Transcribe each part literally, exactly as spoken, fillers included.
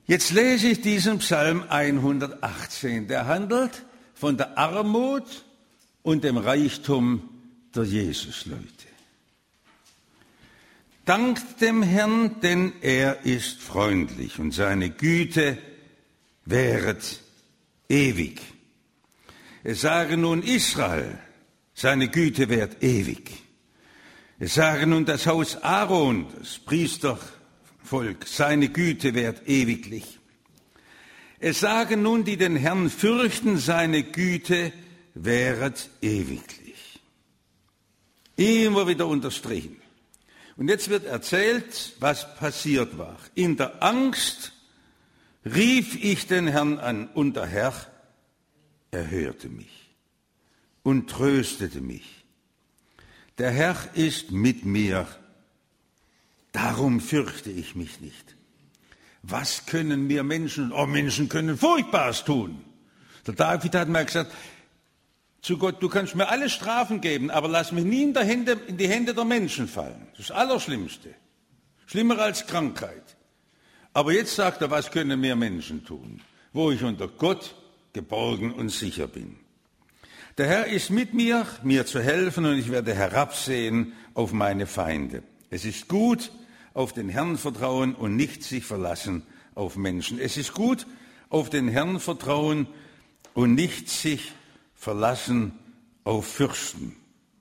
Jetzt lese ich diesen Psalm hundertachtzehn. Der handelt von der Armut und dem Reichtum der Jesusleute. Dankt dem Herrn, denn er ist freundlich und seine Güte währet ewig. Es sage nun Israel, seine Güte währt ewig. Es sage nun das Haus Aaron, das Priestervolk, seine Güte währt ewiglich. Es sagen nun, die den Herrn fürchten, seine Güte währet ewiglich. Immer wieder unterstrichen. Und jetzt wird erzählt, was passiert war. In der Angst rief ich den Herrn an und der Herr erhörte mich und tröstete mich. Der Herr ist mit mir, darum fürchte ich mich nicht. Was können wir Menschen, oh Menschen können Furchtbares tun. Der David hat mal gesagt, zu Gott, du kannst mir alle Strafen geben, aber lass mich nie in, der Hände, in die Hände der Menschen fallen. Das ist das Allerschlimmste. Schlimmer als Krankheit. Aber jetzt sagt er, was können wir Menschen tun, wo ich unter Gott geborgen und sicher bin. Der Herr ist mit mir, mir zu helfen, und ich werde herabsehen auf meine Feinde. Es ist gut, auf den Herrn vertrauen und nicht sich verlassen auf Menschen. Es ist gut, auf den Herrn vertrauen und nicht sich verlassen auf Fürsten.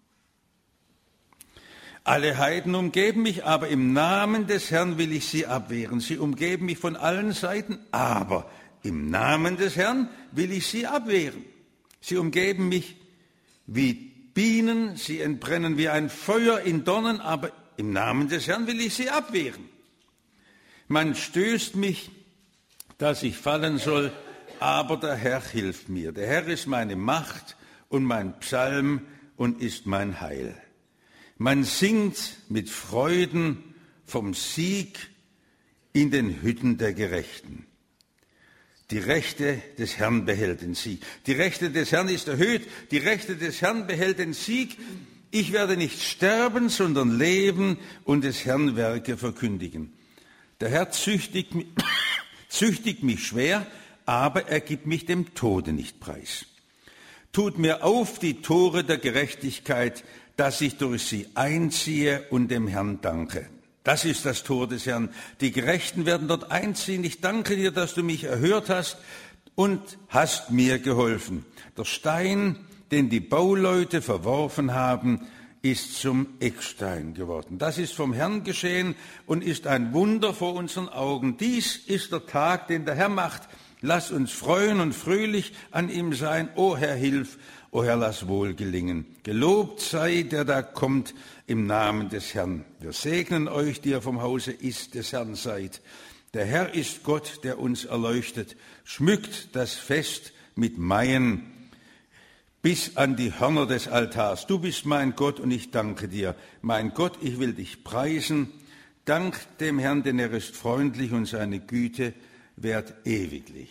Alle Heiden umgeben mich, aber im Namen des Herrn will ich sie abwehren. Sie umgeben mich von allen Seiten, aber im Namen des Herrn will ich sie abwehren. Sie umgeben mich wie Bienen, sie entbrennen wie ein Feuer in Dornen, aber im Namen des Herrn will ich sie abwehren. Man stößt mich, dass ich fallen soll, aber der Herr hilft mir. Der Herr ist meine Macht und mein Psalm und ist mein Heil. Man singt mit Freuden vom Sieg in den Hütten der Gerechten. Die Rechte des Herrn behält den Sieg. Die Rechte des Herrn ist erhöht. Die Rechte des Herrn behält den Sieg. Ich werde nicht sterben, sondern leben und des Herrn Werke verkündigen. Der Herr züchtigt mich, züchtigt mich schwer, aber er gibt mich dem Tode nicht preis. Tut mir auf die Tore der Gerechtigkeit, dass ich durch sie einziehe und dem Herrn danke. Das ist das Tor des Herrn. Die Gerechten werden dort einziehen. Ich danke dir, dass du mich erhört hast und hast mir geholfen. Der Stein, den die Bauleute verworfen haben, ist zum Eckstein geworden. Das ist vom Herrn geschehen und ist ein Wunder vor unseren Augen. Dies ist der Tag, den der Herr macht. Lass uns freuen und fröhlich an ihm sein. O Herr, hilf, o Herr, lass wohl gelingen. Gelobt sei, der da kommt im Namen des Herrn. Wir segnen euch, die ihr vom Hause ist, des Herrn seid. Der Herr ist Gott, der uns erleuchtet. Schmückt das Fest mit Maien bis an die Hörner des Altars. Du bist mein Gott und ich danke dir. Mein Gott, ich will dich preisen. Dank dem Herrn, denn er ist freundlich und seine Güte währt ewiglich.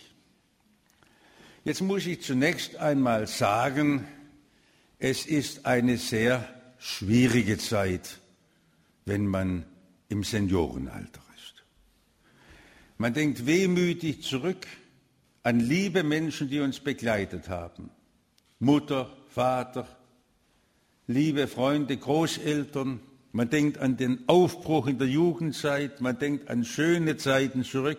Jetzt muss ich zunächst einmal sagen, es ist eine sehr schwierige Zeit, wenn man im Seniorenalter ist. Man denkt wehmütig zurück an liebe Menschen, die uns begleitet haben. Mutter, Vater, liebe Freunde, Großeltern. Man denkt an den Aufbruch in der Jugendzeit, man denkt an schöne Zeiten zurück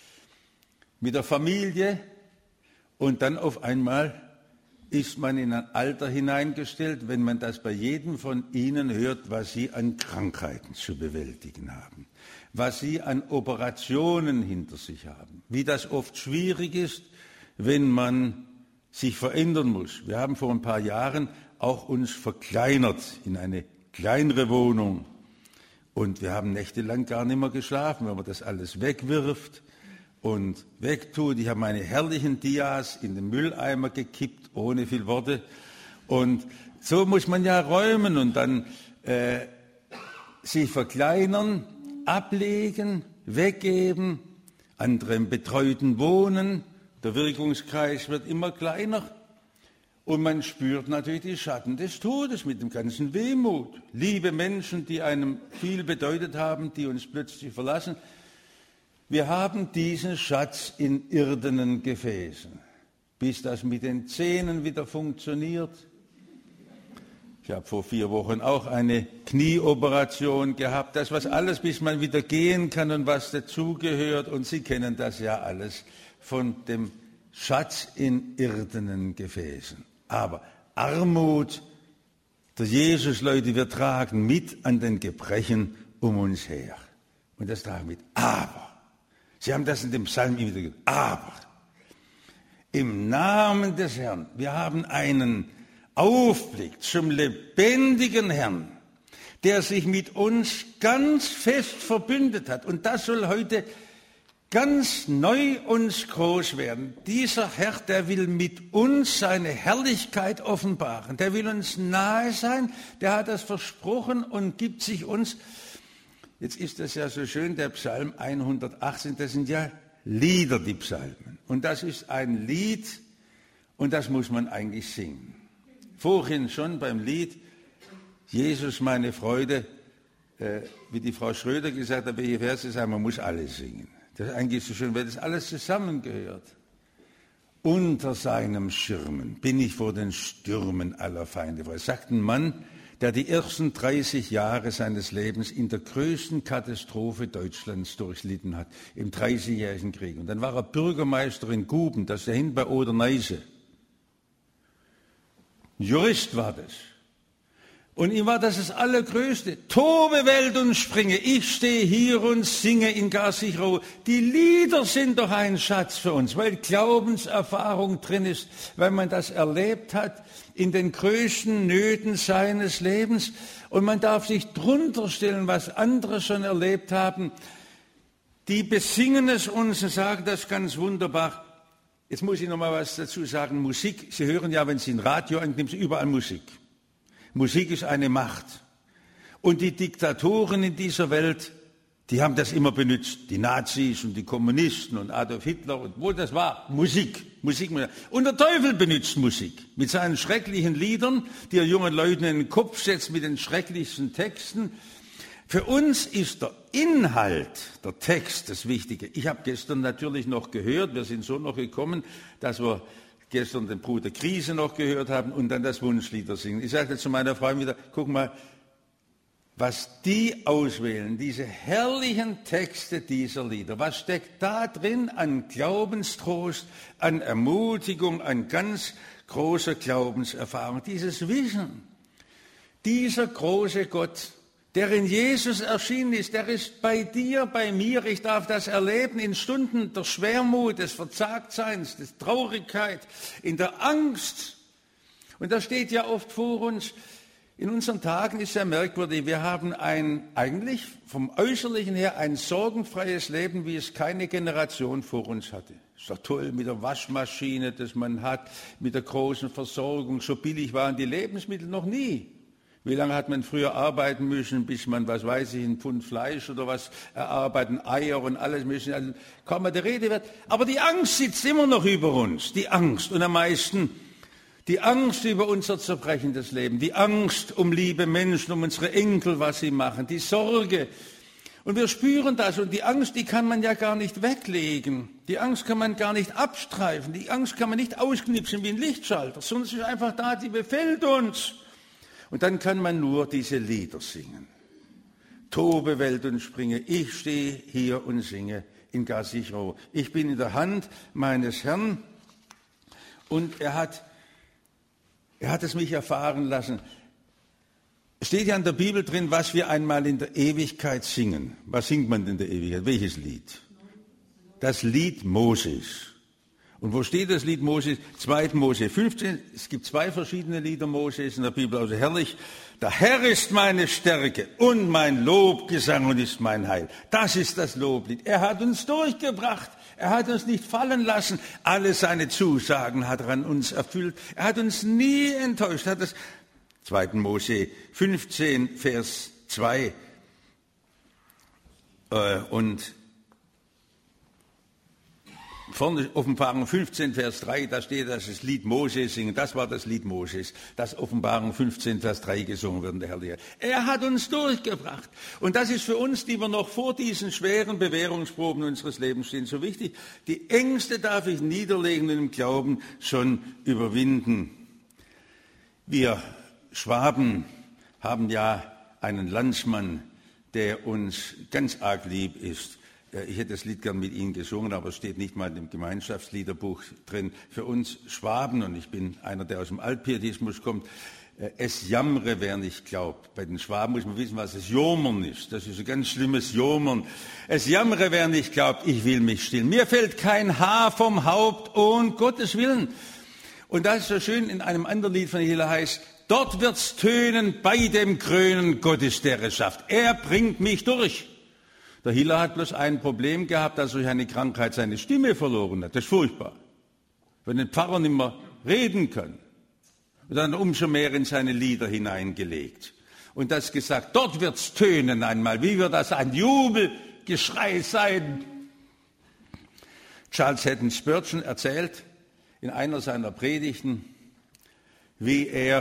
mit der Familie, und dann auf einmal ist man in ein Alter hineingestellt, wenn man das bei jedem von Ihnen hört, was Sie an Krankheiten zu bewältigen haben, was Sie an Operationen hinter sich haben, wie das oft schwierig ist, wenn man sich verändern muss. Wir haben vor ein paar Jahren auch uns verkleinert in eine kleinere Wohnung und wir haben nächtelang gar nicht mehr geschlafen, wenn man das alles wegwirft und wegtut. Ich habe meine herrlichen Dias in den Mülleimer gekippt, ohne viel Worte. Und so muss man ja räumen und dann äh, sich verkleinern, ablegen, weggeben, andere im betreuten Wohnen. Der Wirkungskreis wird immer kleiner und man spürt natürlich die Schatten des Todes mit dem ganzen Wehmut. Liebe Menschen, die einem viel bedeutet haben, die uns plötzlich verlassen. Wir haben diesen Schatz in irdenen Gefäßen, bis das mit den Zähnen wieder funktioniert. Ich habe vor vier Wochen auch eine Knieoperation gehabt. Das was alles, bis man wieder gehen kann und was dazugehört. Und Sie kennen das ja alles von dem Schatz in irdenen Gefäßen. Aber Armut, der Jesus, Leute, wir tragen mit an den Gebrechen um uns her. Und das tragen wir mit. Aber, Sie haben das in dem Psalm immer wieder gesagt, aber im Namen des Herrn, wir haben einen Aufblick zum lebendigen Herrn, der sich mit uns ganz fest verbündet hat. Und das soll heute ganz neu uns groß werden. Dieser Herr, der will mit uns seine Herrlichkeit offenbaren. Der will uns nahe sein. Der hat das versprochen und gibt sich uns. Jetzt ist das ja so schön, der Psalm hundertachtzehn, das sind ja Lieder, die Psalmen. Und das ist ein Lied und das muss man eigentlich singen. Vorhin schon beim Lied Jesus, meine Freude, äh, wie die Frau Schröder gesagt hat, welche Verse sagen, man muss alles singen. Das ist eigentlich so schön, weil das alles zusammengehört. Unter seinem Schirmen bin ich vor den Stürmen aller Feinde frei. Sagt ein Mann, der die ersten dreißig Jahre seines Lebens in der größten Katastrophe Deutschlands durchlitten hat, im Dreißigjährigen Krieg. Und dann war er Bürgermeister in Guben, das ist dahin bei Oder-Neiße. Ein Jurist war das. Und ihm war das das Allergrößte. Tobe Welt und springe, ich stehe hier und singe in Garsichrow. Die Lieder sind doch ein Schatz für uns, weil Glaubenserfahrung drin ist, weil man das erlebt hat in den größten Nöten seines Lebens. Und man darf sich drunter stellen, was andere schon erlebt haben. Die besingen es uns und sagen das ganz wunderbar. Jetzt muss ich noch mal was dazu sagen. Musik, Sie hören ja, wenn Sie ein Radio annehmen, überall Musik. Musik ist eine Macht. Und die Diktatoren in dieser Welt, die haben das immer benutzt. Die Nazis und die Kommunisten und Adolf Hitler und wo das war. Musik. Musik. Und der Teufel benutzt Musik. Mit seinen schrecklichen Liedern, die er jungen Leuten in den Kopf setzt, mit den schrecklichsten Texten. Für uns ist der Inhalt, der Text das Wichtige. Ich habe gestern natürlich noch gehört, wir sind so noch gekommen, dass wir gestern den Bruder Krise noch gehört haben und dann das Wunschlieder singen. Ich sagte zu meiner Frau wieder, guck mal, was die auswählen, diese herrlichen Texte dieser Lieder, was steckt da drin an Glaubenstrost, an Ermutigung, an ganz großer Glaubenserfahrung, dieses Wissen, dieser große Gott, der in Jesus erschienen ist, der ist bei dir, bei mir. Ich darf das erleben in Stunden der Schwermut, des Verzagtseins, der Traurigkeit, in der Angst. Und das steht ja oft vor uns. In unseren Tagen ist ja merkwürdig, wir haben ein, eigentlich vom Äußerlichen her ein sorgenfreies Leben, wie es keine Generation vor uns hatte. Ist doch toll mit der Waschmaschine, das man hat, mit der großen Versorgung. So billig waren die Lebensmittel noch nie. Wie lange hat man früher arbeiten müssen, bis man, was weiß ich, ein Pfund Fleisch oder was erarbeiten, Eier und alles müssen, also kaum mal der Rede wert. Aber die Angst sitzt immer noch über uns, die Angst. Und am meisten die Angst über unser zerbrechendes Leben, die Angst um liebe Menschen, um unsere Enkel, was sie machen, die Sorge. Und wir spüren das und die Angst, die kann man ja gar nicht weglegen. Die Angst kann man gar nicht abstreifen, die Angst kann man nicht ausknipsen wie ein Lichtschalter, sondern sie ist einfach da, die befällt uns. Und dann kann man nur diese Lieder singen. Tobe Welt und springe, ich stehe hier und singe in Garsichrow. Ich bin in der Hand meines Herrn und er hat, er hat es mich erfahren lassen. Es steht ja in der Bibel drin, was wir einmal in der Ewigkeit singen. Was singt man in der Ewigkeit? Welches Lied? Das Lied Moses. Und wo steht das Lied Moses? zweiter Mose fünfzehn. Es gibt zwei verschiedene Lieder Moses in der Bibel, also herrlich. Der Herr ist meine Stärke und mein Lobgesang und ist mein Heil. Das ist das Loblied. Er hat uns durchgebracht. Er hat uns nicht fallen lassen. Alle seine Zusagen hat er an uns erfüllt. Er hat uns nie enttäuscht. Hat das zweiter Mose fünfzehn, Vers zwei. Äh, und Vorne Offenbarung fünfzehn, Vers drei, da steht, dass das Lied Moses singen. Das war das Lied Moses, das Offenbarung fünfzehn, Vers drei gesungen wird, der Herr. Er hat uns durchgebracht. Und das ist für uns, die wir noch vor diesen schweren Bewährungsproben unseres Lebens stehen, so wichtig. Die Ängste darf ich niederlegen und im Glauben schon überwinden. Wir Schwaben haben ja einen Landsmann, der uns ganz arg lieb ist. Ich hätte das Lied gern mit Ihnen gesungen, aber es steht nicht mal im Gemeinschaftsliederbuch drin. Für uns Schwaben, und ich bin einer, der aus dem Altpietismus kommt, es jammere, wer nicht glaubt. Bei den Schwaben muss man wissen, was das Jomern ist. Das ist ein ganz schlimmes Jomern. Es jammere, wer nicht glaubt, ich will mich stillen. Mir fällt kein Haar vom Haupt, um Gottes Willen. Und das ist so schön, in einem anderen Lied von Hiller heißt, dort wird's tönen bei dem Krönen Gottes, der es schafft. Er bringt mich durch. Der Hiller hat bloß ein Problem gehabt, dass er durch eine Krankheit seine Stimme verloren hat. Das ist furchtbar. Wenn ein Pfarrer nicht mehr reden kann. Und dann umso mehr in seine Lieder hineingelegt. Und das gesagt, dort wird's tönen einmal. Wie wird das ein Jubelgeschrei sein? Charles Haddon Spurgeon erzählt in einer seiner Predigten, wie er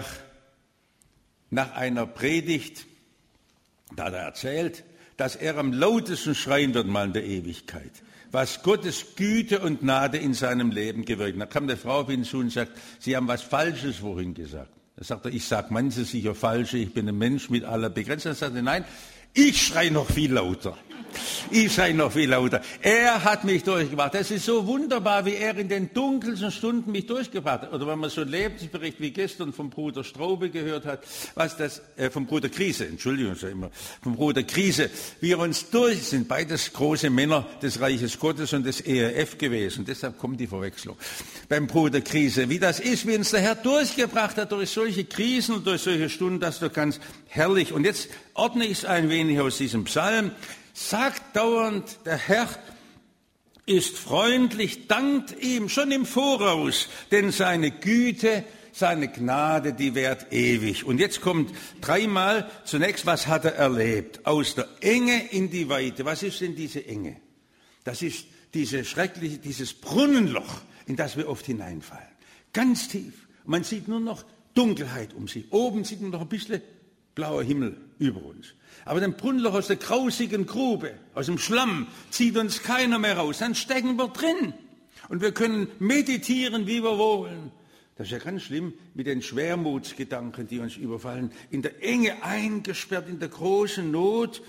nach einer Predigt, da hat er erzählt, dass er am lautesten schreien wird mal in der Ewigkeit, was Gottes Güte und Gnade in seinem Leben gewirkt. Da kam eine Frau auf ihn zu und sagt, Sie haben was Falsches vorhin gesagt. Da sagt er, ich sage manches sicher Falsche, ich bin ein Mensch mit aller Begrenzung. Er sagte, nein, ich schreie noch viel lauter. Ich schreie noch viel lauter. Er hat mich durchgebracht. Das ist so wunderbar, wie er in den dunkelsten Stunden mich durchgebracht hat. Oder wenn man so einen Lebensbericht wie gestern vom Bruder Straube gehört hat, was das, äh, vom Bruder Krise, Entschuldigung, so immer, vom Bruder Krise, wie er uns durch, sind beides große Männer des Reiches Gottes und des E R F gewesen. Deshalb kommt die Verwechslung. Beim Bruder Krise, wie das ist, wie uns der Herr durchgebracht hat durch solche Krisen und durch solche Stunden, das ist doch ganz herrlich. Und jetzt ordne ich es ein wenig aus diesem Psalm. Sagt dauernd, der Herr ist freundlich, dankt ihm schon im Voraus, denn seine Güte, seine Gnade, die währt ewig. Und jetzt kommt dreimal zunächst, was hat er erlebt? Aus der Enge in die Weite. Was ist denn diese Enge? Das ist diese schreckliche, dieses Brunnenloch, in das wir oft hineinfallen. Ganz tief. Man sieht nur noch Dunkelheit um sich. Oben sieht man noch ein bisschen blauer Himmel über uns. Aber den Brunnenloch aus der grausigen Grube, aus dem Schlamm, zieht uns keiner mehr raus. Dann stecken wir drin. Und wir können meditieren, wie wir wollen. Das ist ja ganz schlimm mit den Schwermutsgedanken, die uns überfallen. In der Enge eingesperrt, in der großen Not.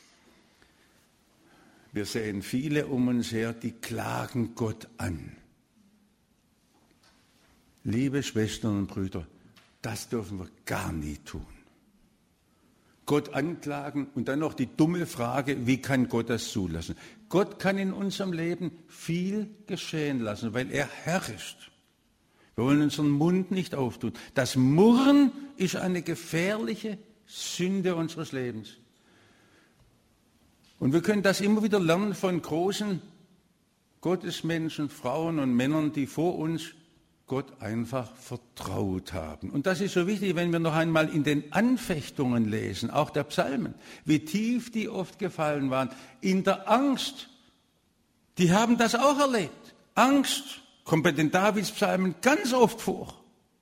Wir sehen viele um uns her, die klagen Gott an. Liebe Schwestern und Brüder, das dürfen wir gar nie tun. Gott anklagen und dann noch die dumme Frage, wie kann Gott das zulassen? Gott kann in unserem Leben viel geschehen lassen, weil er Herr ist. Wir wollen unseren Mund nicht auftun. Das Murren ist eine gefährliche Sünde unseres Lebens. Und wir können das immer wieder lernen von großen Gottesmenschen, Frauen und Männern, die vor uns Gott einfach vertraut haben. Und das ist so wichtig, wenn wir noch einmal in den Anfechtungen lesen, auch der Psalmen, wie tief die oft gefallen waren, in der Angst. Die haben das auch erlebt. Angst kommt bei den Davidspsalmen ganz oft vor.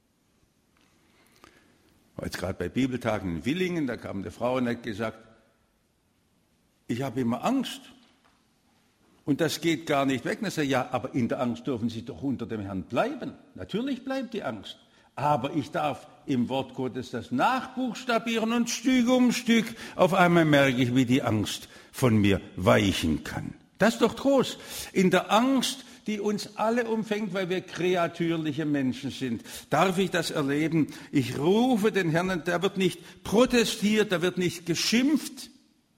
War jetzt gerade bei Bibeltagen in Willingen, da kam eine Frau und hat gesagt, ich habe immer Angst. Und das geht gar nicht weg. Und ich sage, ja, aber in der Angst dürfen Sie doch unter dem Herrn bleiben. Natürlich bleibt die Angst. Aber ich darf im Wort Gottes das nachbuchstabieren und Stück um Stück auf einmal merke ich, wie die Angst von mir weichen kann. Das ist doch Trost. In der Angst, die uns alle umfängt, weil wir kreatürliche Menschen sind, darf ich das erleben. Ich rufe den Herrn und der wird nicht protestiert, der wird nicht geschimpft.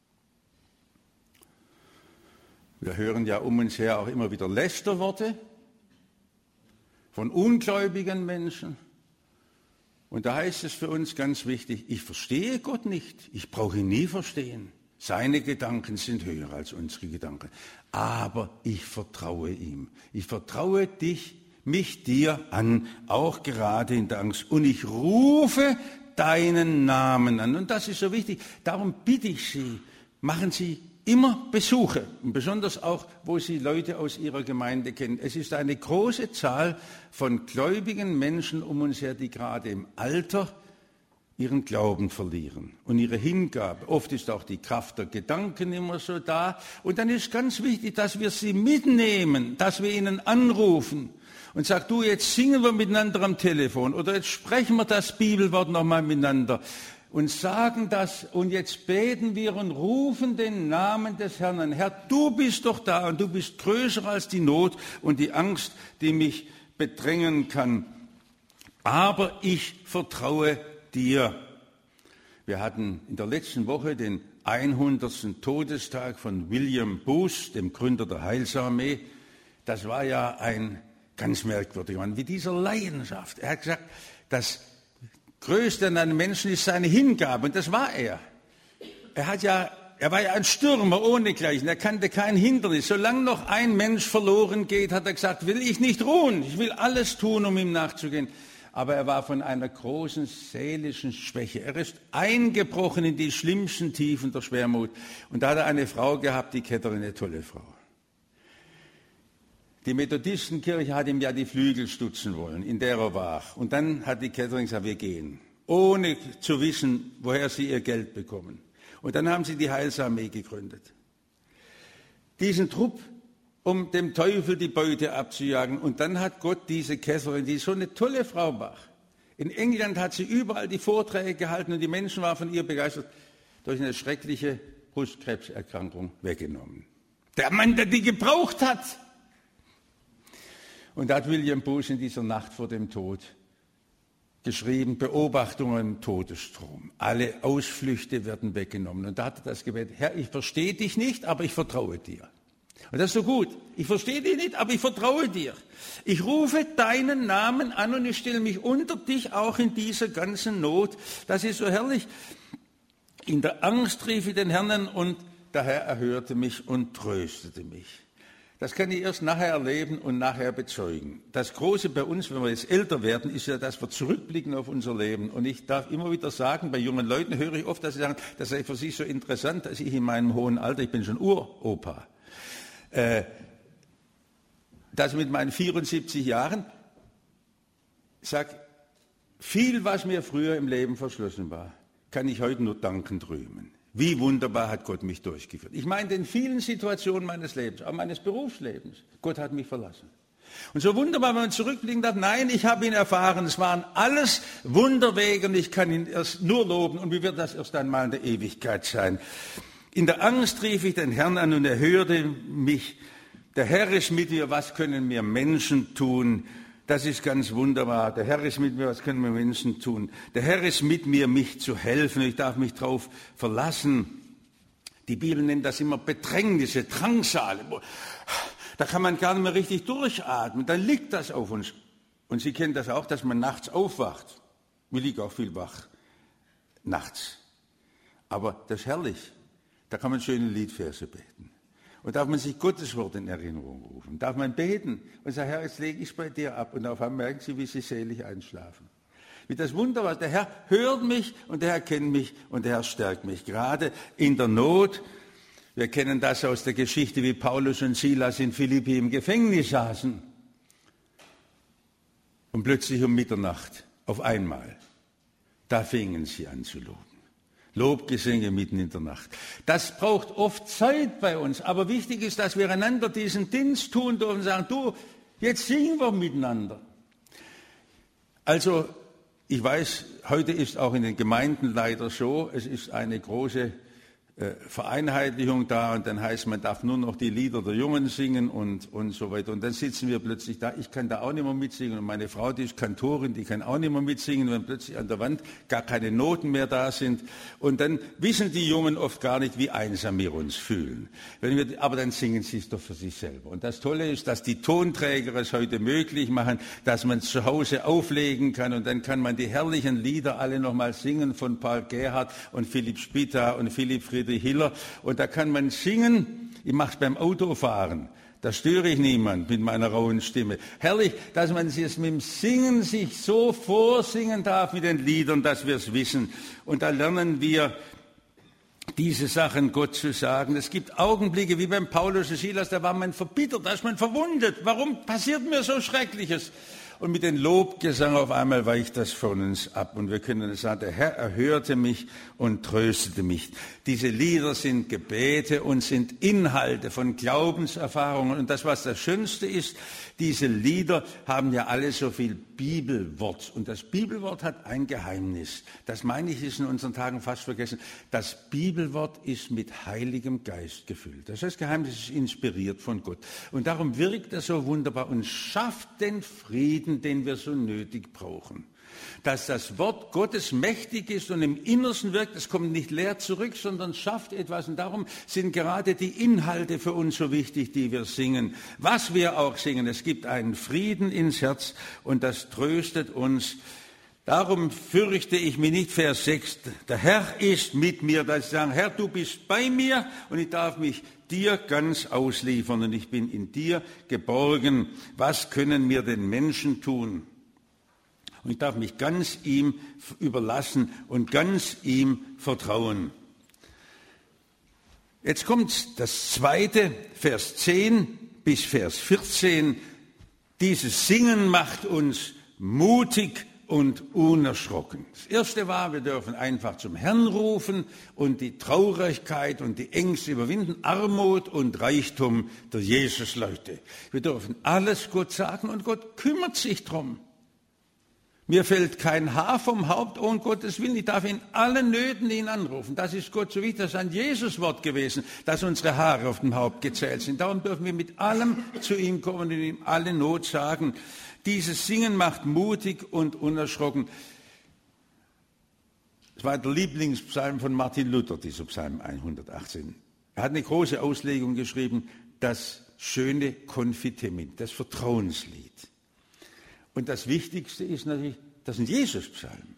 Wir hören ja um uns her auch immer wieder Lästerworte von ungläubigen Menschen. Und da heißt es für uns ganz wichtig, ich verstehe Gott nicht, ich brauche ihn nie verstehen. Seine Gedanken sind höher als unsere Gedanken. Aber ich vertraue ihm. Ich vertraue dich, mich dir an, auch gerade in der Angst. Und ich rufe deinen Namen an. Und das ist so wichtig. Darum bitte ich Sie, machen Sie immer besuche, und besonders auch, wo Sie Leute aus Ihrer Gemeinde kennen. Es ist eine große Zahl von gläubigen Menschen um uns her, die gerade im Alter ihren Glauben verlieren und ihre Hingabe. Oft ist auch die Kraft der Gedanken immer so da. Und dann ist ganz wichtig, dass wir sie mitnehmen, dass wir ihnen anrufen und sagen, du, jetzt singen wir miteinander am Telefon oder jetzt sprechen wir das Bibelwort nochmal miteinander und sagen das und jetzt beten wir und rufen den Namen des Herrn an. Herr, du bist doch da und du bist größer als die Not und die Angst, die mich bedrängen kann. Aber ich vertraue dir. Wir hatten in der letzten Woche den hundertsten Todestag von William Booth, dem Gründer der Heilsarmee. Das war ja ein ganz merkwürdiger Mann, wie dieser Leidenschaft. Er hat gesagt, das Größte an einem Menschen ist seine Hingabe, und das war er. Er hat ja, er war ja ein Stürmer ohnegleichen, er kannte kein Hindernis. Solange noch ein Mensch verloren geht, hat er gesagt, will ich nicht ruhen, ich will alles tun, um ihm nachzugehen. Aber er war von einer großen seelischen Schwäche. Er ist eingebrochen in die schlimmsten Tiefen der Schwermut. Und da hat er eine Frau gehabt, die Catherine, eine tolle Frau. Die Methodistenkirche hat ihm ja die Flügel stutzen wollen, in der er war. Und dann hat die Catherine gesagt, wir gehen, ohne zu wissen, woher sie ihr Geld bekommen. Und dann haben sie die Heilsarmee gegründet. Diesen Trupp, um dem Teufel die Beute abzujagen. Und dann hat Gott diese Catherine, die so eine tolle Frau war. In England hat sie überall die Vorträge gehalten und die Menschen waren von ihr begeistert, durch eine schreckliche Brustkrebserkrankung weggenommen. Der Mann, der die gebraucht hat. Und da hat William Booth in dieser Nacht vor dem Tod geschrieben, Beobachtungen im Todesstrom. Alle Ausflüchte werden weggenommen. Und da hat er das gebetet, Herr, ich verstehe dich nicht, aber ich vertraue dir. Und das ist so gut. Ich verstehe dich nicht, aber ich vertraue dir. Ich rufe deinen Namen an und ich stelle mich unter dich auch in dieser ganzen Not. Das ist so herrlich. In der Angst rief ich den Herrn an und der Herr erhörte mich und tröstete mich. Das kann ich erst nachher erleben und nachher bezeugen. Das Große bei uns, wenn wir jetzt älter werden, ist ja, dass wir zurückblicken auf unser Leben. Und ich darf immer wieder sagen, bei jungen Leuten höre ich oft, dass sie sagen, das sei für sie so interessant, dass ich in meinem hohen Alter, ich bin schon Uropa, äh, dass mit meinen vierundsiebzig Jahren, sag, viel, was mir früher im Leben verschlossen war, kann ich heute nur dankend rühmen. Wie wunderbar hat Gott mich durchgeführt. Ich meine, in vielen Situationen meines Lebens, auch meines Berufslebens, Gott hat mich verlassen. Und so wunderbar, wenn man zurückblicken darf, nein, ich habe ihn erfahren, es waren alles Wunderwege und ich kann ihn erst nur loben und wie wird das erst einmal in der Ewigkeit sein. In der Angst rief ich den Herrn an und er hörte mich. Der Herr ist mit mir, was können wir Menschen tun? Das ist ganz wunderbar. Der Herr ist mit mir, was können wir Menschen tun? Der Herr ist mit mir, mich zu helfen. Ich darf mich darauf verlassen. Die Bibel nennt das immer Bedrängnisse, Drangsale. Da kann man gar nicht mehr richtig durchatmen. Dann liegt das auf uns. Und Sie kennen das auch, dass man nachts aufwacht. Wir liegen auch viel wach. Nachts. Aber das ist herrlich. Da kann man schöne Liedverse beten. Und darf man sich Gottes Wort in Erinnerung rufen. Darf man beten und sagen, Herr, jetzt lege ich bei dir ab. Und auf einmal merken Sie, wie Sie selig einschlafen. Wie das wunderbar ist. Der Herr hört mich und der Herr kennt mich und der Herr stärkt mich. Gerade in der Not. Wir kennen das aus der Geschichte, wie Paulus und Silas in Philippi im Gefängnis saßen. Und plötzlich um Mitternacht, auf einmal, da fingen sie an zu loben. Lobgesänge mitten in der Nacht. Das braucht oft Zeit bei uns, aber wichtig ist, dass wir einander diesen Dienst tun dürfen und sagen, du, jetzt singen wir miteinander. Also, ich weiß, heute ist auch in den Gemeinden leider so, es ist eine große äh, Vereinheitlichung da und dann heißt, man darf nur noch die Lieder der Jungen singen und, und so weiter. Und dann sitzen wir plötzlich da, ich kann da auch nicht mehr mitsingen und meine Frau, die ist Kantorin, die kann auch nicht mehr mitsingen, wenn plötzlich an der Wand gar keine Noten mehr da sind. Und dann wissen die Jungen oft gar nicht, wie einsam wir uns fühlen. Wenn wir, aber dann singen sie es doch für sich selber. Und das Tolle ist, dass die Tonträger es heute möglich machen, dass man es zu Hause auflegen kann und dann kann man die herrlichen Lieder alle nochmal singen von Paul Gerhardt und Philipp Spitta und Philipp Friedrich Hiller. Und da kann man singen, ich mache es beim Autofahren, da störe ich niemand mit meiner rauen Stimme. Herrlich, dass man es mit dem Singen sich so vorsingen darf mit den Liedern, dass wir es wissen. Und da lernen wir diese Sachen Gott zu sagen. Es gibt Augenblicke wie beim Paulus und Silas, da war man verbittert, da ist man verwundet. Warum passiert mir so Schreckliches? Und mit dem Lobgesang auf einmal weicht das von uns ab. Und wir können sagen, der Herr erhörte mich und tröstete mich. Diese Lieder sind Gebete und sind Inhalte von Glaubenserfahrungen. Und das, was das Schönste ist, diese Lieder haben ja alle so viel Bibelwort. Und das Bibelwort hat ein Geheimnis. Das meine ich, ist in unseren Tagen fast vergessen. Das Bibelwort ist mit Heiligem Geist gefüllt. Das heißt, das Geheimnis ist inspiriert von Gott. Und darum wirkt er so wunderbar und schafft den Frieden, den wir so nötig brauchen. Dass das Wort Gottes mächtig ist und im Innersten wirkt, es kommt nicht leer zurück, sondern schafft etwas. Und darum sind gerade die Inhalte für uns so wichtig, die wir singen. Was wir auch singen, es gibt einen Frieden ins Herz und das tröstet uns. Darum fürchte ich mich nicht, Vers sechs, der Herr ist mit mir, dass ich sage, Herr, du bist bei mir und ich darf mich dir ganz ausliefern und ich bin in dir geborgen. Was können mir den Menschen tun? Und ich darf mich ganz ihm überlassen und ganz ihm vertrauen. Jetzt kommt das zweite, Vers zehn bis Vers vierzehn. Dieses Singen macht uns mutig und unerschrocken. Das erste war, wir dürfen einfach zum Herrn rufen und die Traurigkeit und die Ängste überwinden, Armut und Reichtum der Jesusleute. Wir dürfen alles Gott sagen und Gott kümmert sich drum. Mir fällt kein Haar vom Haupt ohne Gottes Willen. Ich darf in allen Nöten ihn anrufen. Das ist Gott so wichtig. Das ist ein Jesus-Wort gewesen, dass unsere Haare auf dem Haupt gezählt sind. Darum dürfen wir mit allem zu ihm kommen und ihm alle Not sagen. Dieses Singen macht mutig und unerschrocken. Das war der Lieblingspsalm von Martin Luther, dieser Psalm hundertachtzehn. Er hat eine große Auslegung geschrieben, das schöne Konfitement, das Vertrauenslied. Und das Wichtigste ist natürlich, das sind Jesus-Psalmen.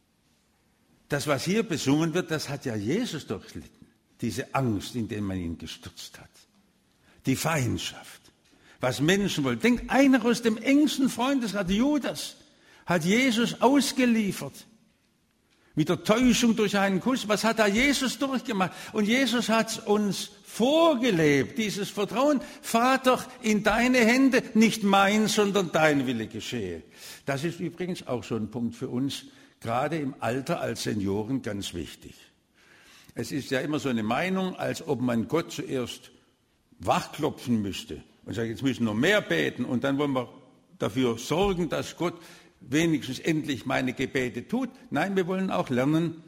Das, was hier besungen wird, das hat ja Jesus durchlitten. Diese Angst, in der man ihn gestürzt hat. Die Feindschaft. Was Menschen wollen. Denkt, einer aus dem engsten Freundesrat, Judas, hat Jesus ausgeliefert. Mit der Täuschung durch einen Kuss. Was hat da Jesus durchgemacht? Und Jesus hat es uns vorgelebt, dieses Vertrauen. Vater, in deine Hände, nicht mein, sondern dein Wille geschehe. Das ist übrigens auch so ein Punkt für uns, gerade im Alter als Senioren ganz wichtig. Es ist ja immer so eine Meinung, als ob man Gott zuerst wachklopfen müsste und sagt, jetzt müssen wir noch mehr beten und dann wollen wir dafür sorgen, dass Gott wenigstens endlich meine Gebete tut. Nein, wir wollen auch lernen,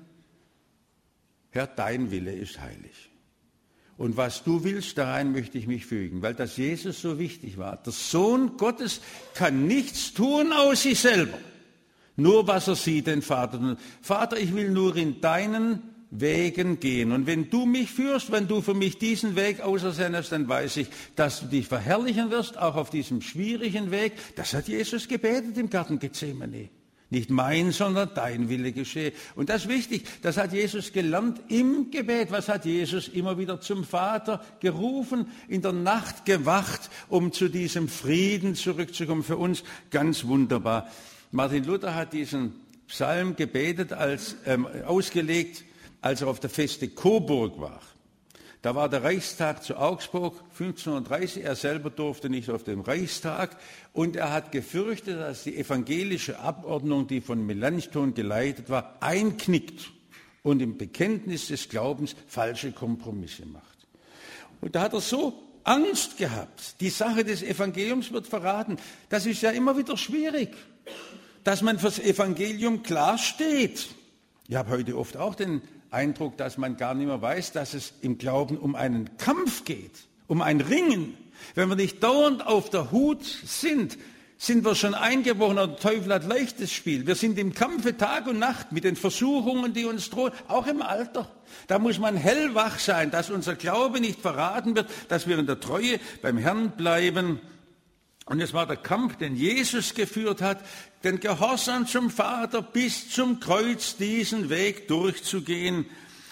Herr, dein Wille ist heilig. Und was du willst, darein möchte ich mich fügen, weil das Jesus so wichtig war. Der Sohn Gottes kann nichts tun aus sich selber, nur was er sieht, den Vater. Vater, ich will nur in deinen Wegen gehen. Und wenn du mich führst, wenn du für mich diesen Weg ausersendest, dann weiß ich, dass du dich verherrlichen wirst, auch auf diesem schwierigen Weg. Das hat Jesus gebetet im Garten Gethsemane. Nicht mein, sondern dein Wille geschehe. Und das ist wichtig, das hat Jesus gelernt im Gebet. Was hat Jesus immer wieder zum Vater gerufen, in der Nacht gewacht, um zu diesem Frieden zurückzukommen? Für uns ganz wunderbar. Martin Luther hat diesen Psalm gebetet, als ähm, ausgelegt, als er auf der Feste Coburg war. Da war der Reichstag zu Augsburg, fünfzehnhundertdreißig. Er selber durfte nicht auf dem Reichstag. Und er hat gefürchtet, dass die evangelische Abordnung, die von Melanchthon geleitet war, einknickt und im Bekenntnis des Glaubens falsche Kompromisse macht. Und da hat er so Angst gehabt. Die Sache des Evangeliums wird verraten. Das ist ja immer wieder schwierig, dass man fürs Evangelium klar steht. Ich habe heute oft auch den Eindruck, dass man gar nicht mehr weiß, dass es im Glauben um einen Kampf geht, um ein Ringen. Wenn wir nicht dauernd auf der Hut sind, sind wir schon eingebrochen. Der Teufel hat leichtes Spiel. Wir sind im Kampfe Tag und Nacht mit den Versuchungen, die uns drohen, auch im Alter. Da muss man hellwach sein, dass unser Glaube nicht verraten wird, dass wir in der Treue beim Herrn bleiben. Und es war der Kampf, den Jesus geführt hat, den Gehorsam zum Vater bis zum Kreuz, diesen Weg durchzugehen.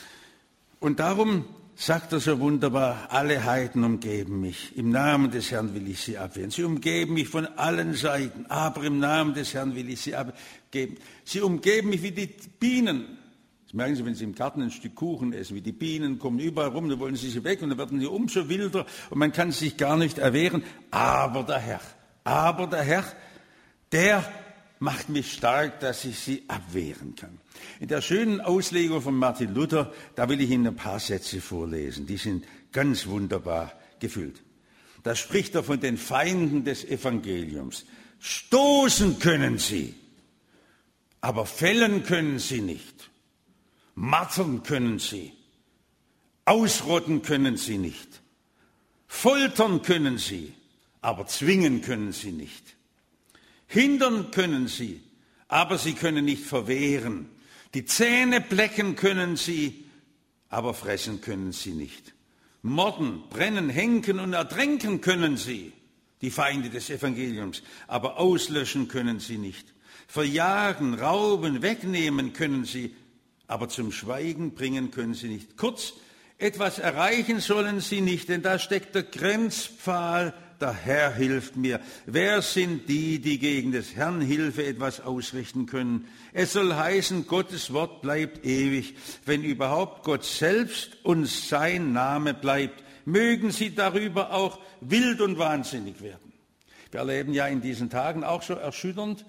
Und darum sagt er so wunderbar, alle Heiden umgeben mich. Im Namen des Herrn will ich sie abwehren. Sie umgeben mich von allen Seiten, aber im Namen des Herrn will ich sie abgeben. Sie umgeben mich wie die Bienen. Das merken Sie, wenn Sie im Garten ein Stück Kuchen essen, wie die Bienen kommen überall rum, dann wollen sie sie weg und dann werden sie umso wilder und man kann sich gar nicht erwehren. Aber der Herr, aber der Herr, der macht mich stark, dass ich sie abwehren kann. In der schönen Auslegung von Martin Luther, da will ich Ihnen ein paar Sätze vorlesen, die sind ganz wunderbar gefüllt. Da spricht er von den Feinden des Evangeliums. Stoßen können sie, aber fällen können sie nicht. Martern können sie, ausrotten können sie nicht, foltern können sie, aber zwingen können sie nicht. Hindern können sie, aber sie können nicht verwehren. Die Zähne blecken können sie, aber fressen können sie nicht. Morden, brennen, henken und ertränken können sie, die Feinde des Evangeliums, aber auslöschen können sie nicht. Verjagen, rauben, wegnehmen können sie, aber zum Schweigen bringen können sie nicht. Kurz, etwas erreichen sollen sie nicht, denn da steckt der Grenzpfahl, der Herr hilft mir. Wer sind die, die gegen des Herrn Hilfe etwas ausrichten können? Es soll heißen, Gottes Wort bleibt ewig, wenn überhaupt Gott selbst und sein Name bleibt. Mögen sie darüber auch wild und wahnsinnig werden. Wir erleben ja in diesen Tagen auch so erschütternd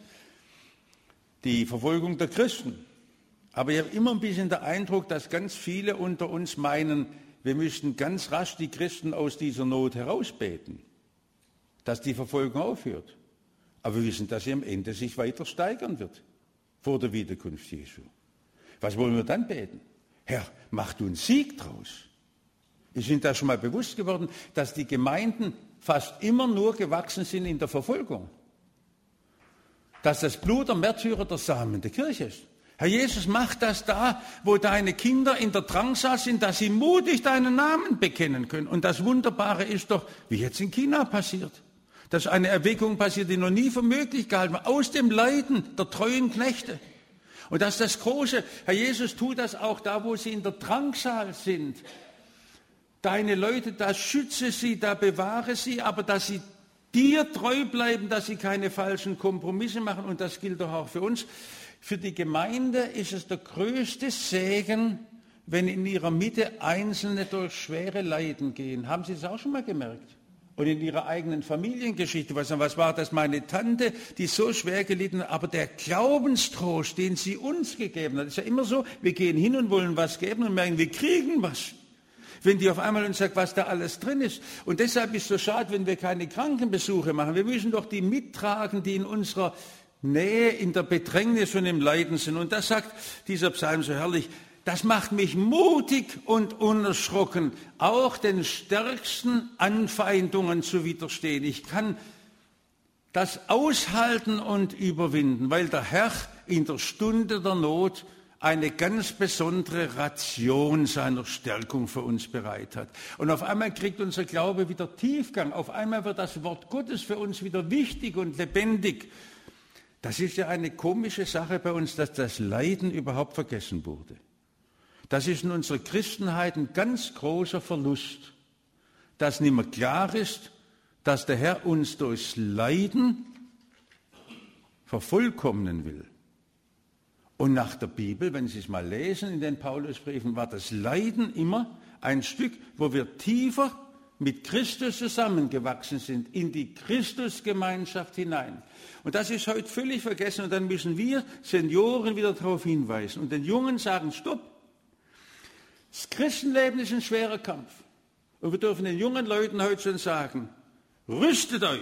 die Verfolgung der Christen. Aber ich habe immer ein bisschen den Eindruck, dass ganz viele unter uns meinen, wir müssten ganz rasch die Christen aus dieser Not herausbeten, dass die Verfolgung aufhört. Aber wir wissen, dass sie am Ende sich weiter steigern wird, vor der Wiederkunft Jesu. Was wollen wir dann beten? Herr, mach du einen Sieg draus. Ist Ihnen da schon mal bewusst geworden, dass die Gemeinden fast immer nur gewachsen sind in der Verfolgung? Dass das Blut der Märtyrer der Samen der Kirche ist. Herr Jesus, mach das da, wo deine Kinder in der Drangsal sind, dass sie mutig deinen Namen bekennen können. Und das Wunderbare ist doch, wie jetzt in China passiert, dass eine Erweckung passiert, die noch nie für möglich gehalten war, aus dem Leiden der treuen Knechte. Und dass das Große, Herr Jesus, tu das auch da, wo sie in der Drangsal sind. Deine Leute, da schütze sie, da bewahre sie, aber dass sie dir treu bleiben, dass sie keine falschen Kompromisse machen. Und das gilt doch auch für uns. Für die Gemeinde ist es der größte Segen, wenn in ihrer Mitte Einzelne durch schwere Leiden gehen. Haben Sie das auch schon mal gemerkt? Und in ihrer eigenen Familiengeschichte, was, was war das? Meine Tante, die so schwer gelitten hat, aber der Glaubenstrost, den sie uns gegeben hat, ist ja immer so, wir gehen hin und wollen was geben und merken, wir kriegen was. Wenn die auf einmal uns sagt, was da alles drin ist. Und deshalb ist es so schade, wenn wir keine Krankenbesuche machen. Wir müssen doch die mittragen, die in unserer Nähe, in der Bedrängnis und im Leiden sind. Und das sagt dieser Psalm so herrlich, das macht mich mutig und unerschrocken, auch den stärksten Anfeindungen zu widerstehen. Ich kann das aushalten und überwinden, weil der Herr in der Stunde der Not eine ganz besondere Ration seiner Stärkung für uns bereit hat. Und auf einmal kriegt unser Glaube wieder Tiefgang. Auf einmal wird das Wort Gottes für uns wieder wichtig und lebendig. Das ist ja eine komische Sache bei uns, dass das Leiden überhaupt vergessen wurde. Das ist in unserer Christenheit ein ganz großer Verlust, dass nicht mehr klar ist, dass der Herr uns durchs Leiden vervollkommnen will. Und nach der Bibel, wenn Sie es mal lesen in den Paulusbriefen, war das Leiden immer ein Stück, wo wir tiefer mit Christus zusammengewachsen sind, in die Christusgemeinschaft hinein. Und das ist heute völlig vergessen und dann müssen wir Senioren wieder darauf hinweisen und den Jungen sagen, stopp, das Christenleben ist ein schwerer Kampf. Und wir dürfen den jungen Leuten heute schon sagen, rüstet euch.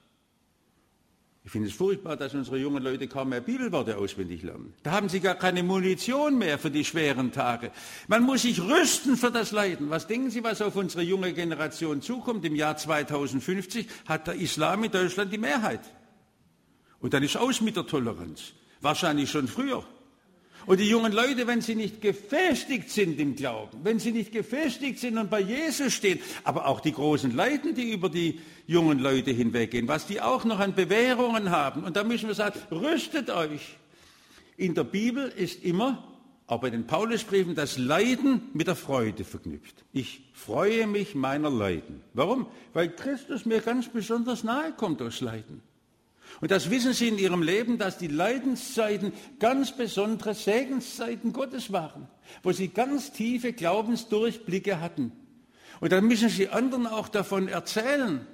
Ich finde es furchtbar, dass unsere jungen Leute kaum mehr Bibelworte auswendig lernen. Da haben sie gar keine Munition mehr für die schweren Tage. Man muss sich rüsten für das Leiden. Was denken Sie, was auf unsere junge Generation zukommt? Im Jahr zweitausendfünfzig hat der Islam in Deutschland die Mehrheit. Und dann ist aus mit der Toleranz. Wahrscheinlich schon früher. Und die jungen Leute, wenn sie nicht gefestigt sind im Glauben, wenn sie nicht gefestigt sind und bei Jesus stehen, aber auch die großen Leiden, die über die jungen Leute hinweggehen, was die auch noch an Bewährungen haben. Und da müssen wir sagen, rüstet euch. In der Bibel ist immer, auch bei den Paulusbriefen, das Leiden mit der Freude verknüpft. Ich freue mich meiner Leiden. Warum? Weil Christus mir ganz besonders nahe kommt durchs Leiden. Und das wissen Sie in Ihrem Leben, dass die Leidenszeiten ganz besondere Segenszeiten Gottes waren, wo Sie ganz tiefe Glaubensdurchblicke hatten. Und dann müssen Sie anderen auch davon erzählen.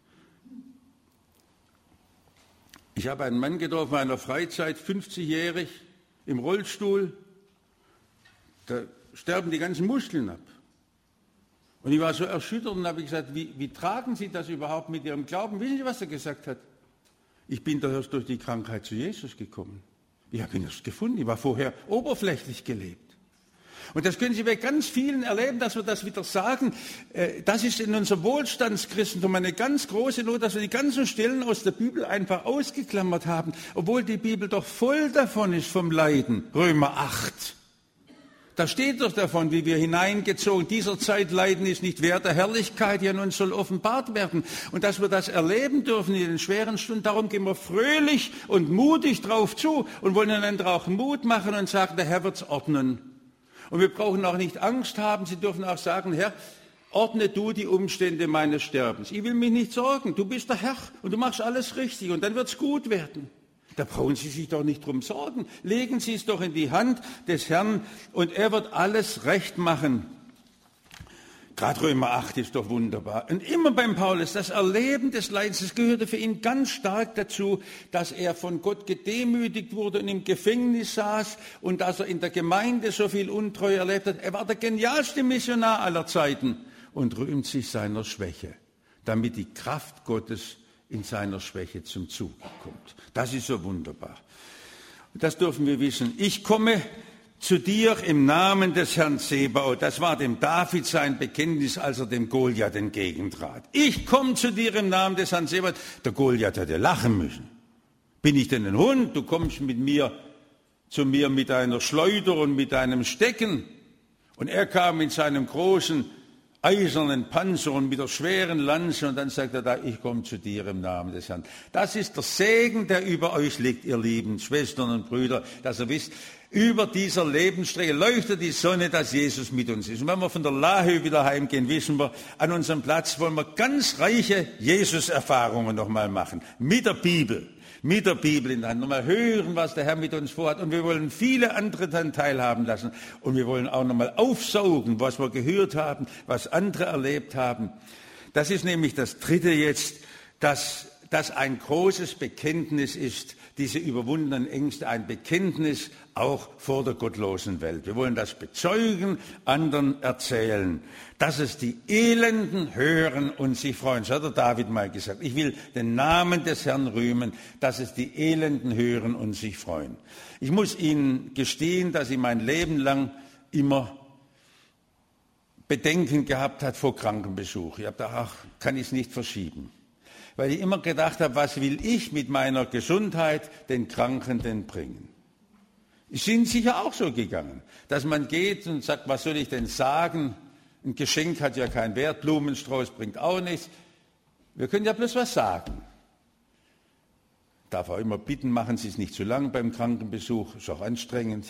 Ich habe einen Mann getroffen in meiner Freizeit, fünfzigjährig, im Rollstuhl. Da sterben die ganzen Muskeln ab. Und ich war so erschüttert und habe gesagt, wie, wie tragen Sie das überhaupt mit Ihrem Glauben? Wissen Sie, was er gesagt hat? Ich bin doch erst durch die Krankheit zu Jesus gekommen. Ich habe ihn erst gefunden. Ich war vorher oberflächlich gelebt. Und das können Sie bei ganz vielen erleben, dass wir das wieder sagen. Das ist in unserem Wohlstandschristentum eine ganz große Not, dass wir die ganzen Stellen aus der Bibel einfach ausgeklammert haben, obwohl die Bibel doch voll davon ist vom Leiden. Römer acht. Da steht doch davon, wie wir hineingezogen, dieser Zeit Leiden ist nicht wert der Herrlichkeit, die an uns soll offenbart werden. Und dass wir das erleben dürfen in den schweren Stunden, darum gehen wir fröhlich und mutig drauf zu und wollen einander auch Mut machen und sagen, der Herr wird's ordnen. Und wir brauchen auch nicht Angst haben, Sie dürfen auch sagen, Herr, ordne du die Umstände meines Sterbens. Ich will mich nicht sorgen, du bist der Herr und du machst alles richtig und dann wird's gut werden. Da brauchen Sie sich doch nicht drum sorgen. Legen Sie es doch in die Hand des Herrn und er wird alles recht machen. Gerade Römer acht ist doch wunderbar. Und immer beim Paulus, das Erleben des Leidens, das gehörte für ihn ganz stark dazu, dass er von Gott gedemütigt wurde und im Gefängnis saß und dass er in der Gemeinde so viel Untreue erlebt hat. Er war der genialste Missionar aller Zeiten und rühmt sich seiner Schwäche, damit die Kraft Gottes in seiner Schwäche zum Zuge kommt. Das ist so wunderbar. Das dürfen wir wissen. Ich komme zu dir im Namen des Herrn Zebaoth. Das war dem David sein Bekenntnis, als er dem Goliath entgegentrat. Ich komme zu dir im Namen des Herrn Zebaoth. Der Goliath hätte lachen müssen. Bin ich denn ein Hund? Du kommst mit mir zu mir mit einer Schleuder und mit einem Stecken. Und er kam mit seinem großen eisernen Panzer und mit der schweren Lanze und dann sagt er da, ich komme zu dir im Namen des Herrn. Das ist der Segen, der über euch liegt, ihr lieben Schwestern und Brüder, dass ihr wisst, über dieser Lebensstrecke leuchtet die Sonne, dass Jesus mit uns ist. Und wenn wir von der Lahö wieder heimgehen, wissen wir, an unserem Platz wollen wir ganz reiche Jesus-Erfahrungen nochmal machen, mit der Bibel. Mit der Bibel in der Hand, nochmal hören, was der Herr mit uns vorhat. Und wir wollen viele andere dann teilhaben lassen. Und wir wollen auch nochmal aufsaugen, was wir gehört haben, was andere erlebt haben. Das ist nämlich das Dritte jetzt, dass das ein großes Bekenntnis ist, diese überwundenen Ängste, ein Bekenntnis auch vor der gottlosen Welt. Wir wollen das bezeugen, anderen erzählen, dass es die Elenden hören und sich freuen. So hat der David mal gesagt. Ich will den Namen des Herrn rühmen, dass es die Elenden hören und sich freuen. Ich muss Ihnen gestehen, dass ich mein Leben lang immer Bedenken gehabt habe vor Krankenbesuch. Ich habe gedacht, ach, kann ich es nicht verschieben. Weil ich immer gedacht habe, was will ich mit meiner Gesundheit den Kranken denn bringen? Es sind sicher auch so gegangen, dass man geht und sagt, was soll ich denn sagen? Ein Geschenk hat ja keinen Wert, Blumenstrauß bringt auch nichts. Wir können ja bloß was sagen. Ich darf auch immer bitten, machen Sie es nicht zu lang beim Krankenbesuch, ist auch anstrengend.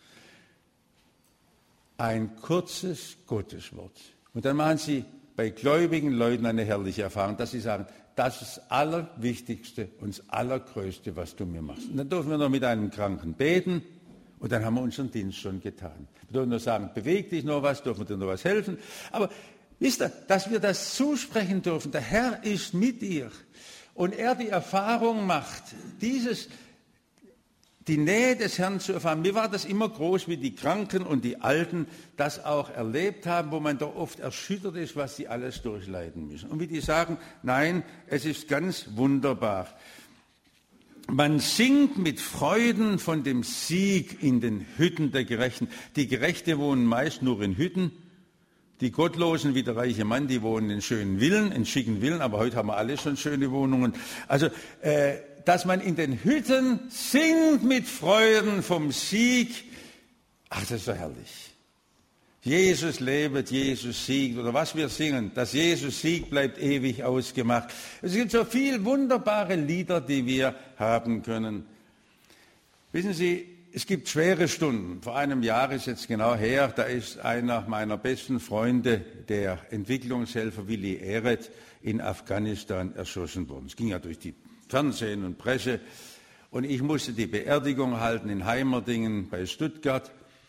Ein kurzes Gotteswort. Und dann machen Sie bei gläubigen Leuten eine herrliche Erfahrung, dass sie sagen, das ist das Allerwichtigste und das Allergrößte, was du mir machst. Und dann dürfen wir noch mit einem Kranken beten und dann haben wir unseren Dienst schon getan. Wir dürfen nur sagen, beweg dich noch was, dürfen wir dir noch was helfen. Aber wisst ihr, dass wir das zusprechen dürfen, der Herr ist mit dir und er die Erfahrung macht, dieses, die Nähe des Herrn zu erfahren. Mir war das immer groß, wie die Kranken und die Alten das auch erlebt haben, wo man doch oft erschüttert ist, was sie alles durchleiden müssen. Und wie die sagen, nein, es ist ganz wunderbar. Man singt mit Freuden von dem Sieg in den Hütten der Gerechten. Die Gerechten wohnen meist nur in Hütten. Die Gottlosen, wie der reiche Mann, die wohnen in schönen Villen, in schicken Villen, aber heute haben wir alle schon schöne Wohnungen. Also, äh, dass man in den Hütten singt mit Freuden vom Sieg. Ach, das ist so herrlich. Jesus lebt, Jesus siegt, oder was wir singen, dass Jesus siegt, bleibt ewig ausgemacht. Es gibt so viele wunderbare Lieder, die wir haben können. Wissen Sie, es gibt schwere Stunden. Vor einem Jahr ist jetzt genau her, da ist einer meiner besten Freunde, der Entwicklungshelfer Willi Ehret, in Afghanistan erschossen worden. Es ging ja durch die Fernsehen und Presse. Und ich musste die Beerdigung halten in Heimerdingen bei Stuttgart.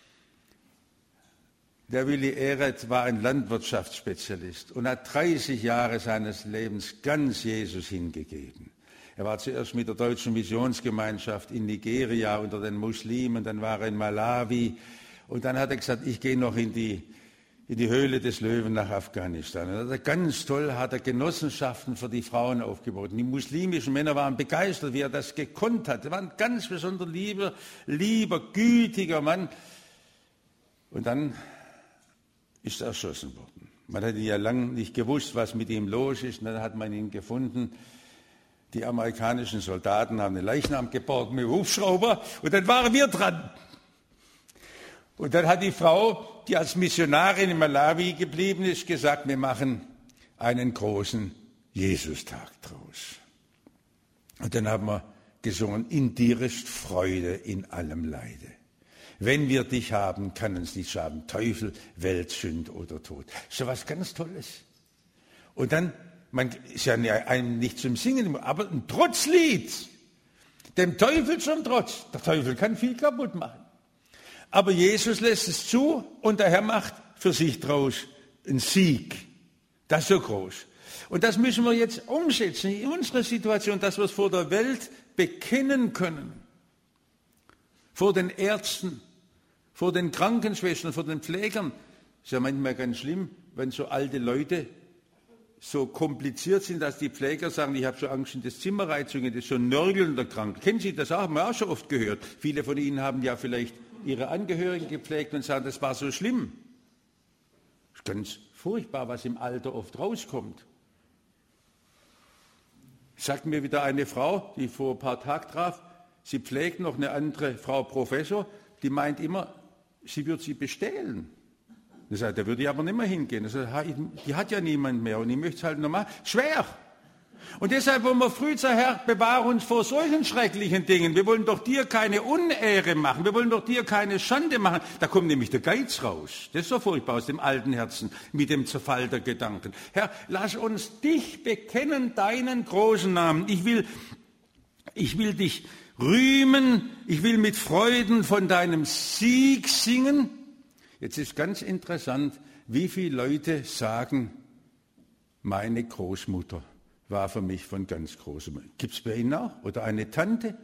Der Willi Ehret war ein Landwirtschaftsspezialist und hat dreißig Jahre seines Lebens ganz Jesus hingegeben. Er war zuerst mit der Deutschen Missionsgemeinschaft in Nigeria unter den Muslimen, dann war er in Malawi und dann hat er gesagt, ich gehe noch in die, in die Höhle des Löwen nach Afghanistan. Und er ganz toll hat er Genossenschaften für die Frauen aufgebaut. Und die muslimischen Männer waren begeistert, wie er das gekonnt hat. Er war ein ganz besonders lieber, lieber, gütiger Mann. Und dann ist er erschossen worden. Man hat ja lange nicht gewusst, was mit ihm los ist. Und dann hat man ihn gefunden. Die amerikanischen Soldaten haben den Leichnam geborgen mit dem Hubschrauber und dann waren wir dran. Und dann hat die Frau, die als Missionarin in Malawi geblieben ist, gesagt, wir machen einen großen Jesustag draus. Und dann haben wir gesungen, in dir ist Freude in allem Leide. Wenn wir dich haben, kann uns nicht schaden. Teufel, Welt, Sünd oder Tod. So was ganz Tolles. Und dann, man ist ja einem nicht zum Singen, aber ein Trotzlied. Dem Teufel zum Trotz. Der Teufel kann viel kaputt machen. Aber Jesus lässt es zu und der Herr macht für sich draus einen Sieg. Das ist so groß. Und das müssen wir jetzt umsetzen in unsere Situation, dass wir es vor der Welt bekennen können. Vor den Ärzten, vor den Krankenschwestern, vor den Pflegern. Es ist ja manchmal ganz schlimm, wenn so alte Leute so kompliziert sind, dass die Pfleger sagen, ich habe so Angst in das Zimmer reinzugehen, das ist so ein nörgelnder Krank. Kennen Sie das auch? Haben wir auch schon oft gehört. Viele von Ihnen haben ja vielleicht ihre Angehörigen gepflegt und sagen, das war so schlimm. Das ist ganz furchtbar, was im Alter oft rauskommt. Sagt mir wieder eine Frau, die ich vor ein paar Tagen traf, sie pflegt noch eine andere Frau Professor, die meint immer, sie wird sie bestehlen. Das sagt, da würde ich aber nicht mehr hingehen. Das sagt, die hat ja niemand mehr und ich möchte es halt noch machen. Schwer. Und deshalb wollen wir früh sagen, Herr, bewahre uns vor solchen schrecklichen Dingen. Wir wollen doch dir keine Unehre machen. Wir wollen doch dir keine Schande machen. Da kommt nämlich der Geiz raus. Das ist so furchtbar aus dem alten Herzen mit dem Zerfall der Gedanken. Herr, lass uns dich bekennen, deinen großen Namen. Ich will, ich will dich rühmen. Ich will mit Freuden von deinem Sieg singen. Jetzt ist ganz interessant, wie viele Leute sagen, meine Großmutter war für mich von ganz großem. Gibt es bei Ihnen auch? Oder eine Tante?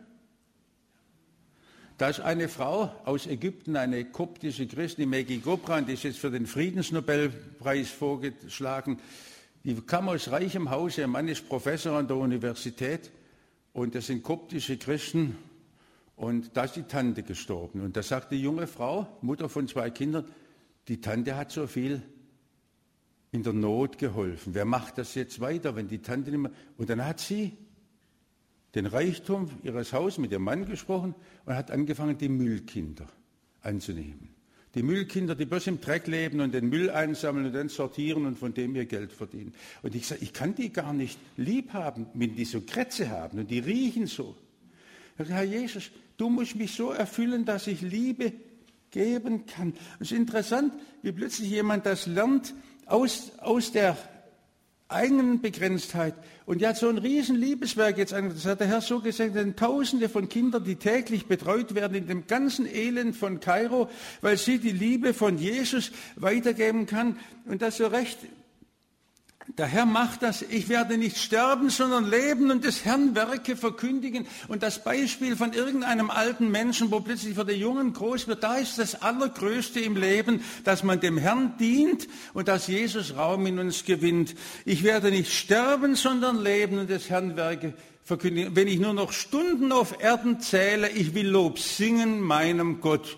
Da ist eine Frau aus Ägypten, eine koptische Christin, Maggie Gobran, die ist jetzt für den Friedensnobelpreis vorgeschlagen. Die kam aus reichem Hause, ihr Mann ist Professor an der Universität und das sind koptische Christen. Und da ist die Tante gestorben. Und da sagt die junge Frau, Mutter von zwei Kindern, die Tante hat so viel in der Not geholfen. Wer macht das jetzt weiter, wenn die Tante nicht mehr... Und dann hat sie den Reichtum ihres Hauses mit ihrem Mann gesprochen und hat angefangen, die Müllkinder anzunehmen. Die Müllkinder, die bloß im Dreck leben und den Müll einsammeln und dann sortieren und von dem ihr Geld verdienen. Und ich sage, ich kann die gar nicht lieb haben, wenn die so Krätze haben und die riechen so. Herr Jesus, du musst mich so erfüllen, dass ich Liebe geben kann. Es ist interessant, wie plötzlich jemand das lernt aus, aus der eigenen Begrenztheit. Und er hat so ein riesen Liebeswerk jetzt angefangen. Das hat der Herr so gesagt, denn Tausende von Kindern, die täglich betreut werden in dem ganzen Elend von Kairo, weil sie die Liebe von Jesus weitergeben kann. Und das so recht... Der Herr macht das, ich werde nicht sterben, sondern leben und des Herrn Werke verkündigen. Und das Beispiel von irgendeinem alten Menschen, wo plötzlich für den Jungen groß wird, da ist das Allergrößte im Leben, dass man dem Herrn dient und dass Jesus Raum in uns gewinnt. Ich werde nicht sterben, sondern leben und des Herrn Werke verkündigen. Wenn ich nur noch Stunden auf Erden zähle, ich will Lob singen meinem Gott.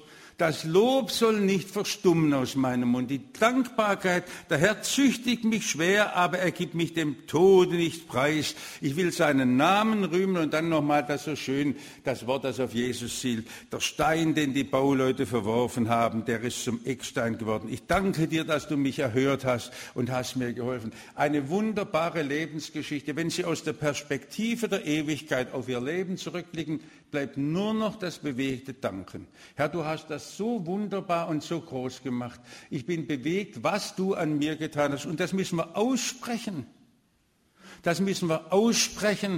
Das Lob soll nicht verstummen aus meinem Mund. Die Dankbarkeit, der Herr züchtigt mich schwer, aber er gibt mich dem Tode nicht preis. Ich will seinen Namen rühmen und dann nochmal das so schön, das Wort, das auf Jesus zielt. Der Stein, den die Bauleute verworfen haben, der ist zum Eckstein geworden. Ich danke dir, dass du mich erhört hast und hast mir geholfen. Eine wunderbare Lebensgeschichte. Wenn Sie aus der Perspektive der Ewigkeit auf Ihr Leben zurückblicken, bleibt nur noch das bewegte Danken. Herr, du hast das so wunderbar und so groß gemacht. Ich bin bewegt, was du an mir getan hast. Und das müssen wir aussprechen. Das müssen wir aussprechen.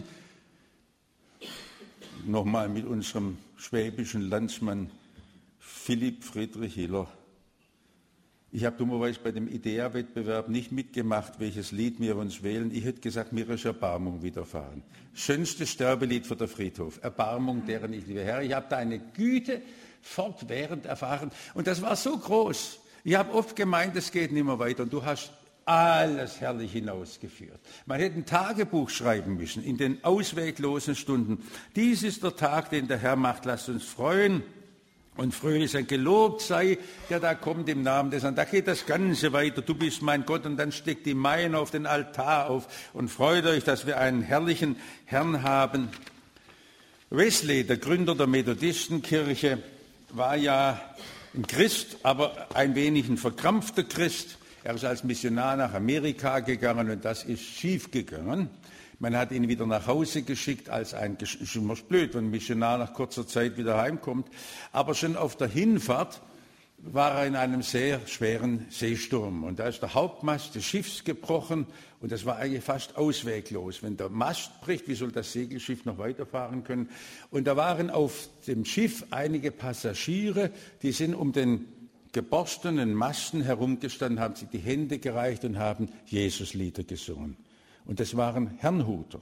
Nochmal mit unserem schwäbischen Landsmann Philipp Friedrich Hiller. Ich habe dummerweise bei dem IDEA-Wettbewerb nicht mitgemacht, welches Lied wir uns wählen. Ich hätte gesagt, mir ist Erbarmung widerfahren. Schönstes Sterbelied für den Friedhof. Erbarmung, deren ich liebe. Herr, ich habe deine Güte fortwährend erfahren. Und das war so groß. Ich habe oft gemeint, es geht nicht mehr weiter. Und du hast alles herrlich hinausgeführt. Man hätte ein Tagebuch schreiben müssen in den ausweglosen Stunden. Dies ist der Tag, den der Herr macht. Lasst uns freuen und fröhlich sein. Gelobt sei, der da kommt im Namen des Herrn. Da geht das Ganze weiter. Du bist mein Gott. Und dann steckt die Meien auf den Altar auf und freut euch, dass wir einen herrlichen Herrn haben. Wesley, der Gründer der Methodistenkirche, war ja ein Christ, aber ein wenig ein verkrampfter Christ. Er ist als Missionar nach Amerika gegangen und das ist schief gegangen. Man hat ihn wieder nach Hause geschickt als ein, ist immer blöd, wenn ein Missionar nach kurzer Zeit wieder heimkommt. Aber schon auf der Hinfahrt war er in einem sehr schweren Seesturm. Und da ist der Hauptmast des Schiffs gebrochen und das war eigentlich fast ausweglos. Wenn der Mast bricht, wie soll das Segelschiff noch weiterfahren können? Und da waren auf dem Schiff einige Passagiere, die sind um den geborstenen Masten herumgestanden, haben sich die Hände gereicht und haben Jesuslieder gesungen. Und das waren Herrnhuter,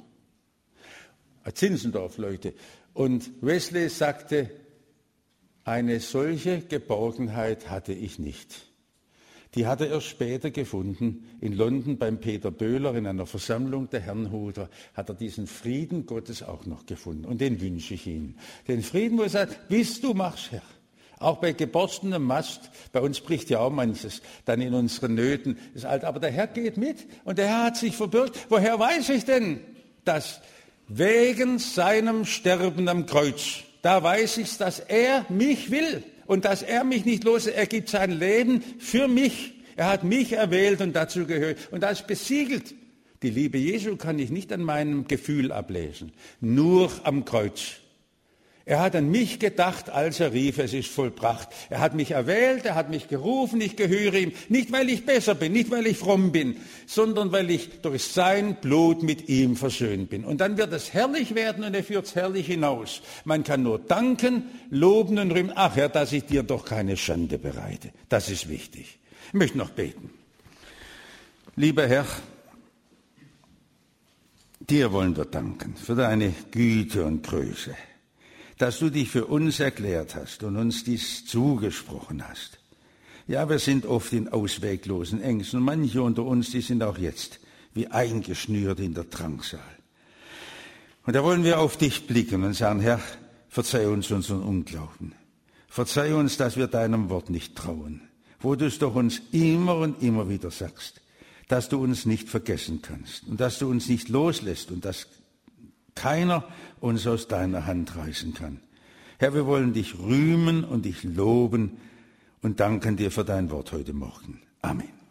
Zinzendorf-Leute. Und Wesley sagte, eine solche Geborgenheit hatte ich nicht. Die hat er erst später gefunden. In London beim Peter Böhler in einer Versammlung der Herrnhuter hat er diesen Frieden Gottes auch noch gefunden. Und den wünsche ich Ihnen. Den Frieden, wo er sagt, bis du machst, Herr. Auch bei geborstenem Mast, bei uns bricht ja auch manches dann in unseren Nöten, ist alt. Aber der Herr geht mit und der Herr hat sich verbürgt. Woher weiß ich denn das? Wegen seinem Sterben am Kreuz. Da weiß ich, dass er mich will und dass er mich nicht los. Er gibt sein Leben für mich. Er hat mich erwählt und dazu gehört. Und das ist besiegelt. Die Liebe Jesu kann ich nicht an meinem Gefühl ablesen, nur am Kreuz. Er hat an mich gedacht, als er rief, es ist vollbracht. Er hat mich erwählt, er hat mich gerufen, ich gehöre ihm. Nicht, weil ich besser bin, nicht, weil ich fromm bin, sondern weil ich durch sein Blut mit ihm versöhnt bin. Und dann wird es herrlich werden und er führt es herrlich hinaus. Man kann nur danken, loben und rühmen. Ach Herr, dass ich dir doch keine Schande bereite. Das ist wichtig. Ich möchte noch beten. Lieber Herr, dir wollen wir danken für deine Güte und Größe, dass du dich für uns erklärt hast und uns dies zugesprochen hast. Ja, wir sind oft in ausweglosen Ängsten und manche unter uns, die sind auch jetzt wie eingeschnürt in der Drangsal. Und da wollen wir auf dich blicken und sagen, Herr, verzeih uns unseren Unglauben. Verzeih uns, dass wir deinem Wort nicht trauen, wo du es doch uns immer und immer wieder sagst, dass du uns nicht vergessen kannst und dass du uns nicht loslässt und dass keiner uns aus deiner Hand reißen kann. Herr, wir wollen dich rühmen und dich loben und danken dir für dein Wort heute Morgen. Amen.